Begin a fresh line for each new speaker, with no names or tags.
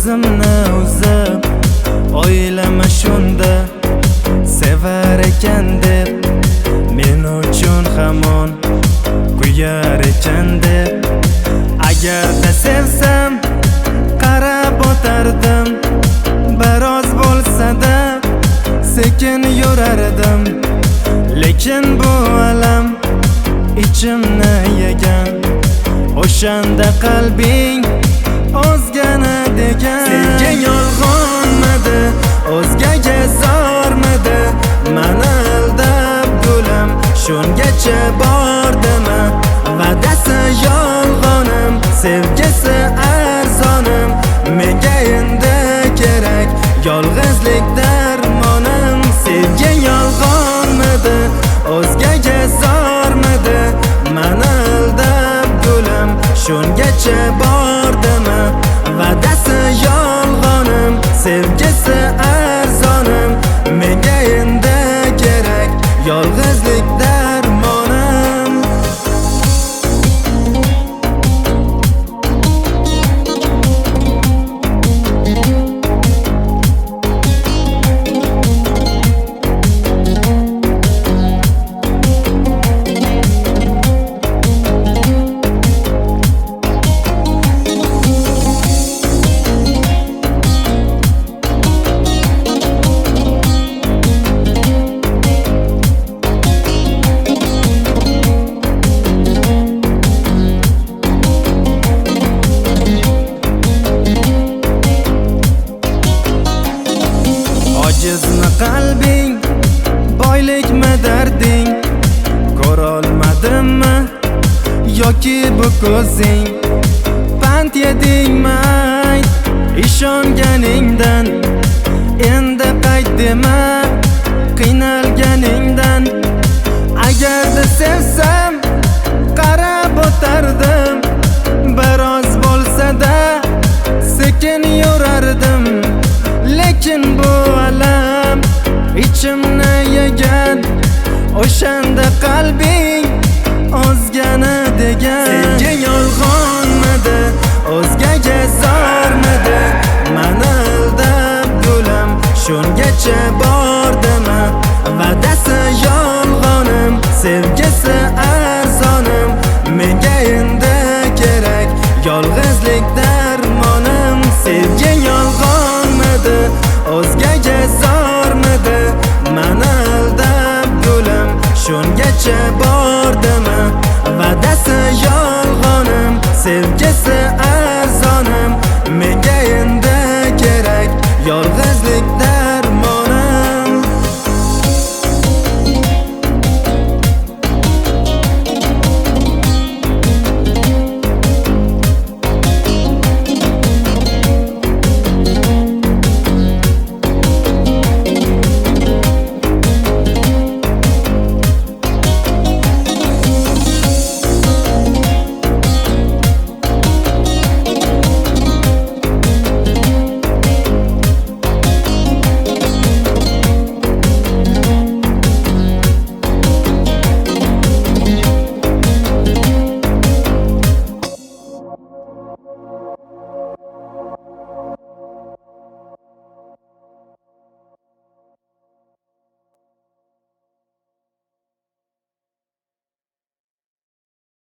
o'zimni o'zim oylama shunda sevar ekan deb men uchun hamon kuyar ekan deb agarda sevsam qarab o'tardim biroz bo'lsa-da sekin yurardim lekin bu alam ichimni yegan o'shanda qalbing o'zgani degan senga yolg'onmidi o'zgaga zormidi mani aldab gulim shungacha bordimi va'dasi yolg'onim sevgisi arzonim menga endi kerak yolg'izlik darmonim senga yolg'onmidi o'zgaga zormidi mani aldab gulim shungacha bordimi va'dasi yolg'onim sevgisi arzonim menga endi kerak yolg'izlik darmonim ojizni qalbing boylikmi darding ko'rolmadimmi yoki bu ko'zing pand yedingmi ayt ishonganingdan endi qayt dema qiynalganingdan agarda sevsam qarab o'tardim biroz bo'lsa-da sekin yurardim lekin bu alam ichimni yegan o'shanda qalbing o'zgani degan senga yolg'onmidi o'zgaga zormidi mani aldab gulim shungacha bordimi va'dasi yolg'onim sevgisi